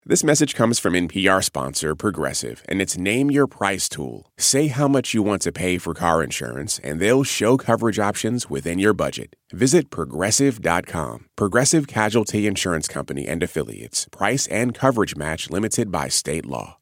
This message comes from NPR sponsor Progressive, and it's Name Your Price tool. Say how much you want to pay for car insurance, and they'll show coverage options within your budget. Visit Progressive.com. Progressive Casualty Insurance Company and Affiliates. Price and coverage match limited by state law.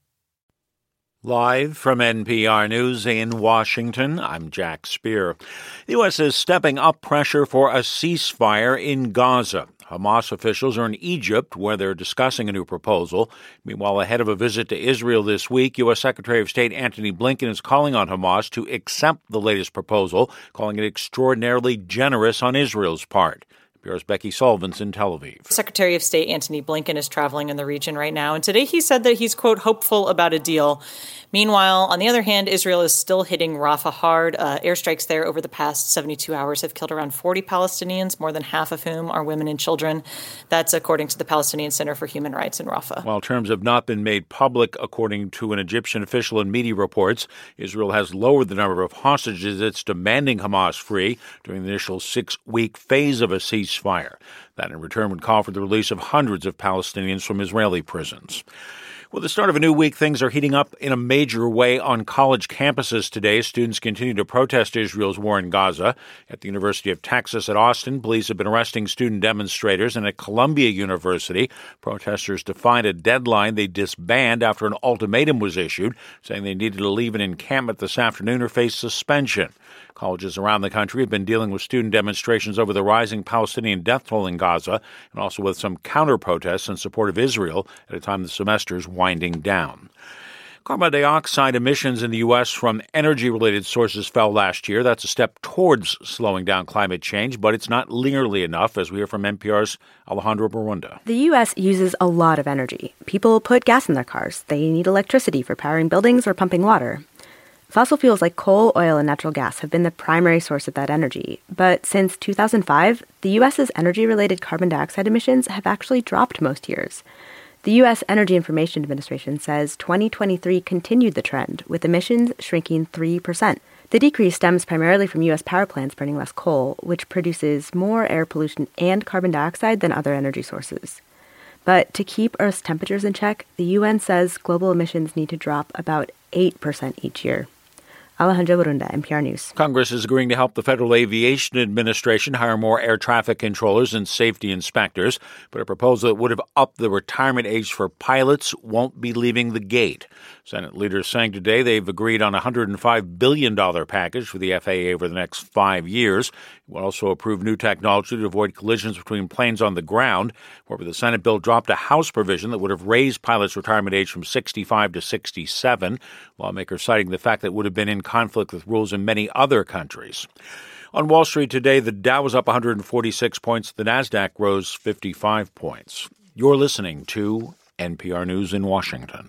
Live from NPR News in Washington, I'm Jack Speer. The U.S. is stepping up pressure for a ceasefire in Gaza. Hamas officials are in Egypt, where they're discussing a new proposal. Meanwhile, ahead of a visit to Israel this week, U.S. Secretary of State Antony Blinken is calling on Hamas to accept the latest proposal, calling it extraordinarily generous on Israel's part. NPR's Becky Sullivan's in Tel Aviv. Secretary of State Antony Blinken is traveling in the region right now, and today he said that he's, quote, hopeful about a deal. Meanwhile, on the other hand, Israel is still hitting Rafah hard. Airstrikes there over the past 72 hours have killed around 40 Palestinians, more than half of whom are women and children. That's according to the Palestinian Center for Human Rights in Rafah. While terms have not been made public, according to an Egyptian official and media reports, Israel has lowered the number of hostages it's demanding Hamas free during the initial 6-week phase of a ceasefire. That in return would call for the release of hundreds of Palestinians from Israeli prisons. With the start of a new week, things are heating up in a major way on college campuses today. Students continue to protest Israel's war in Gaza. At the University of Texas at Austin, police have been arresting student demonstrators, and at Columbia University, protesters defied a deadline they disband after an ultimatum was issued, saying they needed to leave an encampment this afternoon or face suspension. Colleges around the country have been dealing with student demonstrations over the rising Palestinian death toll in Gaza, and also with some counter-protests in support of Israel at a time the semester is winding down. Carbon dioxide emissions in the U.S. from energy-related sources fell last year. That's a step towards slowing down climate change, but it's not nearly enough, as we hear from NPR's Alejandro Barunda. The U.S. uses a lot of energy. People put gas in their cars. They need electricity for powering buildings or pumping water. Fossil fuels like coal, oil, and natural gas have been the primary source of that energy. But since 2005, the U.S.'s energy-related carbon dioxide emissions have actually dropped most years. The U.S. Energy Information Administration says 2023 continued the trend, with emissions shrinking 3%. The decrease stems primarily from U.S. power plants burning less coal, which produces more air pollution and carbon dioxide than other energy sources. But to keep Earth's temperatures in check, the UN says global emissions need to drop about 8% each year. Alejandro Barunda, NPR News. Congress is agreeing to help the Federal Aviation Administration hire more air traffic controllers and safety inspectors, but a proposal that would have upped the retirement age for pilots won't be leaving the gate. Senate leaders saying today they've agreed on a $105 billion package for the FAA over the next 5 years. It will also approve new technology to avoid collisions between planes on the ground. However, the Senate bill dropped a House provision that would have raised pilots' retirement age from 65 to 67, lawmakers citing the fact that it would have been in conflict with rules in many other countries. On Wall Street today, the Dow was up 146 points. The Nasdaq rose 55 points. You're listening to NPR News in Washington.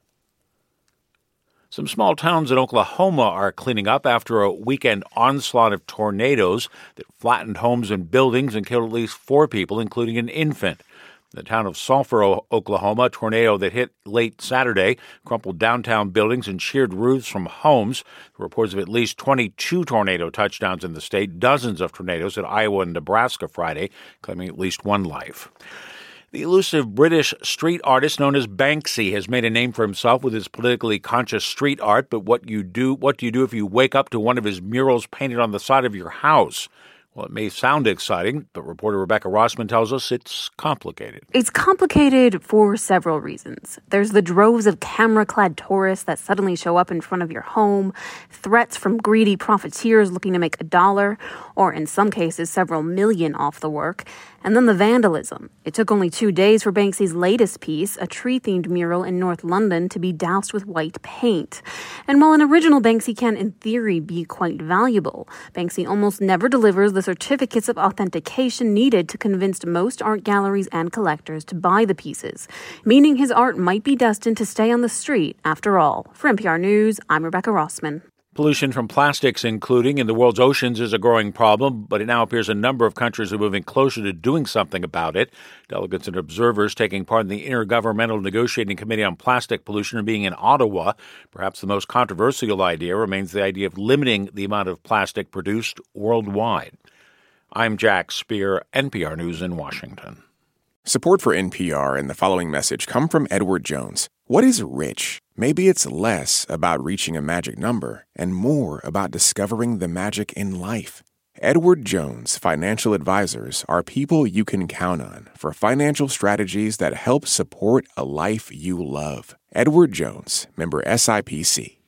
Some small towns in Oklahoma are cleaning up after a weekend onslaught of tornadoes that flattened homes and buildings and killed at least 4 people, including an infant. In the town of Sulphur, Oklahoma, a tornado that hit late Saturday crumpled downtown buildings and sheared roofs from homes. Reports of at least 22 tornado touchdowns in the state, dozens of tornadoes in Iowa and Nebraska Friday, claiming at least 1 life. The elusive British street artist known as Banksy has made a name for himself with his politically conscious street art. But what do you do if you wake up to one of his murals painted on the side of your house? Well, it may sound exciting, but reporter Rebecca Rossman tells us it's complicated. It's complicated for several reasons. There's the droves of camera-clad tourists that suddenly show up in front of your home, threats from greedy profiteers looking to make $1, or in some cases, several million off the work, and then the vandalism. It took only 2 days for Banksy's latest piece, a tree-themed mural in North London, to be doused with white paint. And while an original Banksy can, in theory, be quite valuable, Banksy almost never delivers the certificates of authentication needed to convince most art galleries and collectors to buy the pieces, meaning his art might be destined to stay on the street after all. For NPR News, I'm Rebecca Rossman. Pollution from plastics, including in the world's oceans, is a growing problem, but it now appears a number of countries are moving closer to doing something about it. Delegates and observers taking part in the Intergovernmental Negotiating Committee on Plastic Pollution are being in Ottawa. Perhaps the most controversial idea remains the idea of limiting the amount of plastic produced worldwide. I'm Jack Speer, NPR News in Washington. Support for NPR and the following message come from Edward Jones. What is rich? Maybe it's less about reaching a magic number and more about discovering the magic in life. Edward Jones Financial Advisors are people you can count on for financial strategies that help support a life you love. Edward Jones, member SIPC.